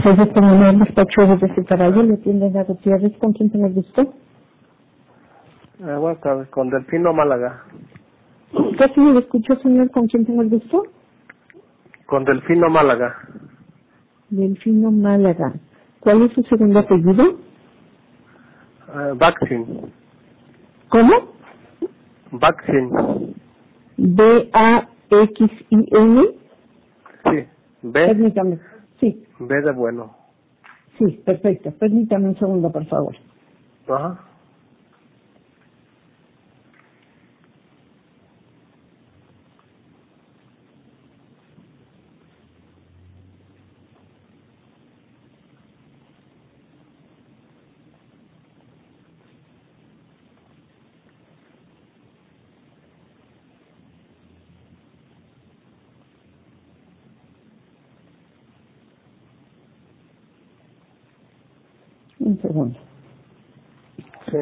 Gracias por llamar al despacho de ese caballo. Le atiende la Gutiérrez. ¿Con quién tengo el gusto? Buenas tardes, con Delfino Málaga. Casi me lo escuchó, señor. ¿Con quién tengo el gusto? Con Delfino Málaga. Delfino Málaga. ¿Cuál es su segundo apellido? Vaccine. ¿Cómo? Vaccine. B-A-X-I-N. Sí. B. Permítame. Sí, B de bueno. sí, perfecto. Permítame un segundo, por favor. Ajá. Un segundo. Sí.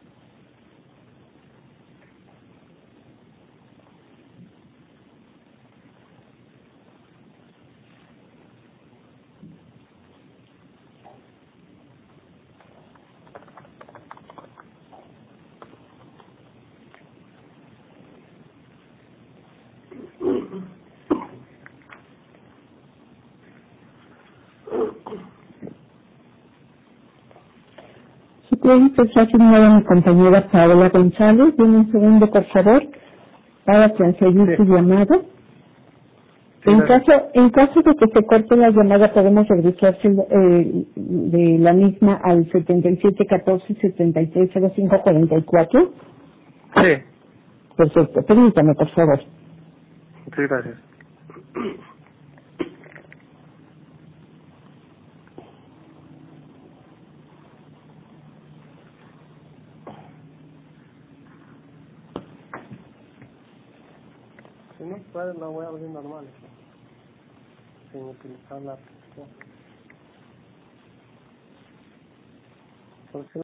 Su crédito está asignado a mi compañera Paola González. Deme un segundo, por favor, para transferir su Sí. llamada. Sí, gracias. En caso de que se corte la llamada, podemos regresarse de la misma al 7714-730544. Sí. Perfecto. Permítame, por favor. Sí, gracias. Si no puede, la voy a abrir normal. Sin utilizar la aplicación. ¿Por qué?